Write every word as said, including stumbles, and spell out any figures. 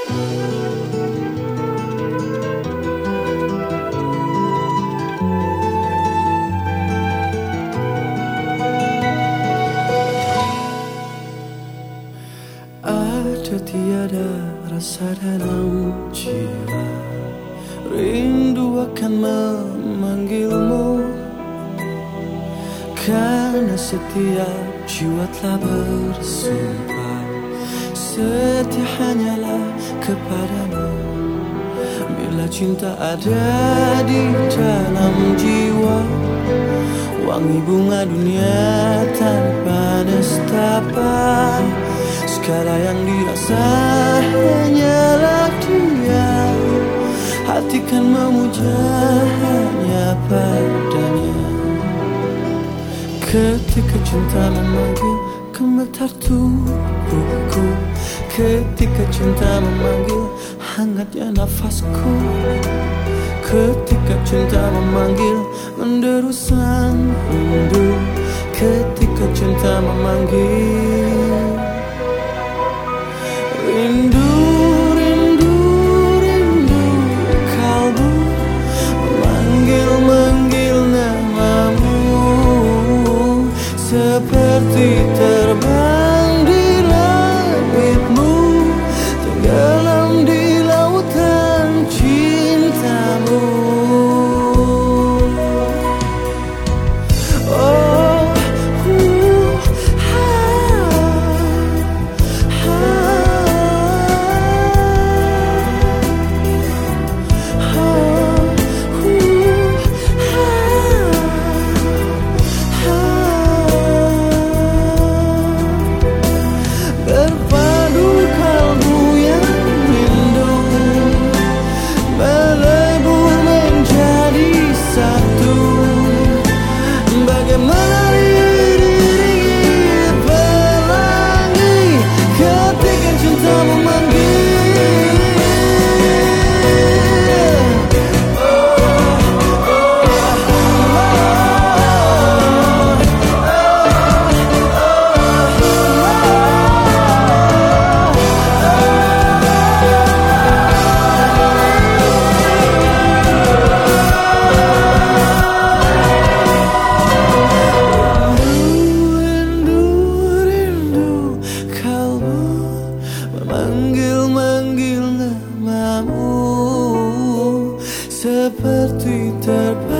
Ada tiada rasa dalam jiwa, rindu akan memanggilmu, karena setiap jiwa telah bersumpah setia hanyalah kepadamu. Bila cinta ada di dalam jiwa, wangi bunga dunia tanpa nestapa, segala yang dirasa hanyalah dia, hati kan memuja hanya padanya. Ketika cinta memanggil, gemetar tubuhku. Ketika cinta memanggil, hangatnya nafasku. Ketika cinta memanggil, menderu sang rindu. Ketika cinta memanggil, rindu, rindu, rindu, kalbu memanggil-manggil namamu, seperti terbang di langitmu, tenggelam di lautan cintamu. Oh, uh, ha, ha. Berpadu kalbu yang rindu, melebur menjadi satu, bagaimana diiringi pelangi ketika cinta memanggil. Memanggil-manggil namamu, seperti terbang